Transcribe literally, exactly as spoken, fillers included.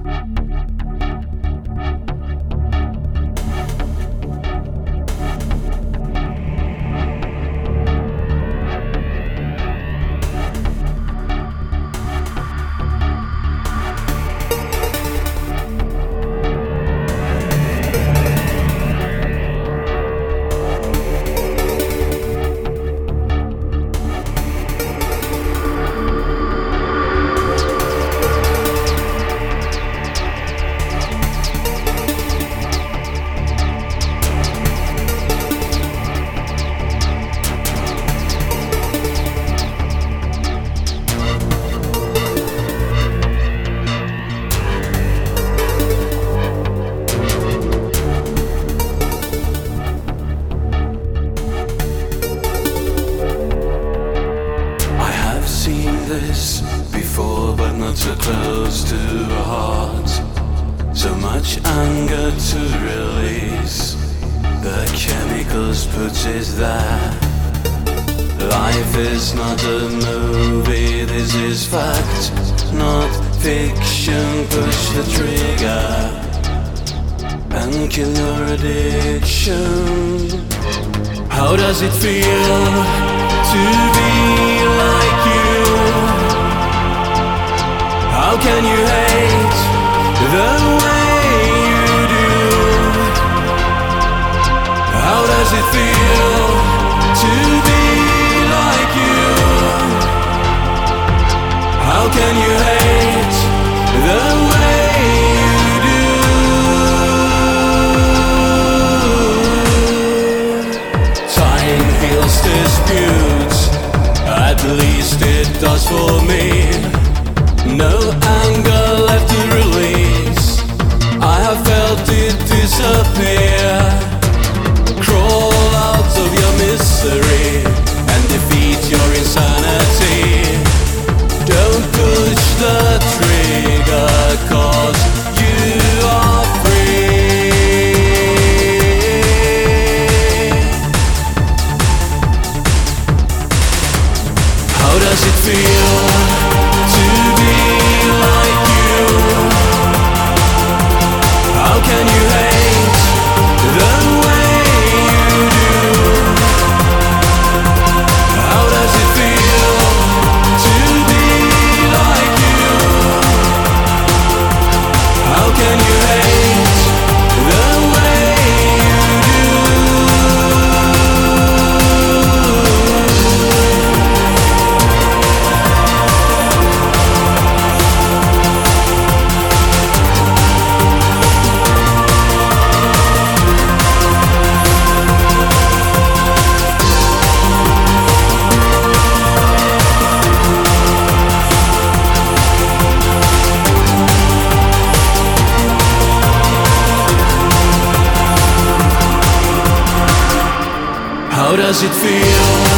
this before, but not so close to a heart. So much anger to release, the chemicals put it there. Life is not a movie, this is fact, not fiction. Push the trigger and kill your addiction. How does it feel to be like you? How can you hate the way you do? How does it feel to be like you? How can you hate the way you do? Time heals disputes, at least it does for me. No anger left to release, I have felt it disappear. Crawl out of your misery and defeat your insanity. Don't push the trigger, cause you are free. How does it feel to be like you? How can you hate the way you do? How does it feel to be like you? How can you hate the way you do? How does it feel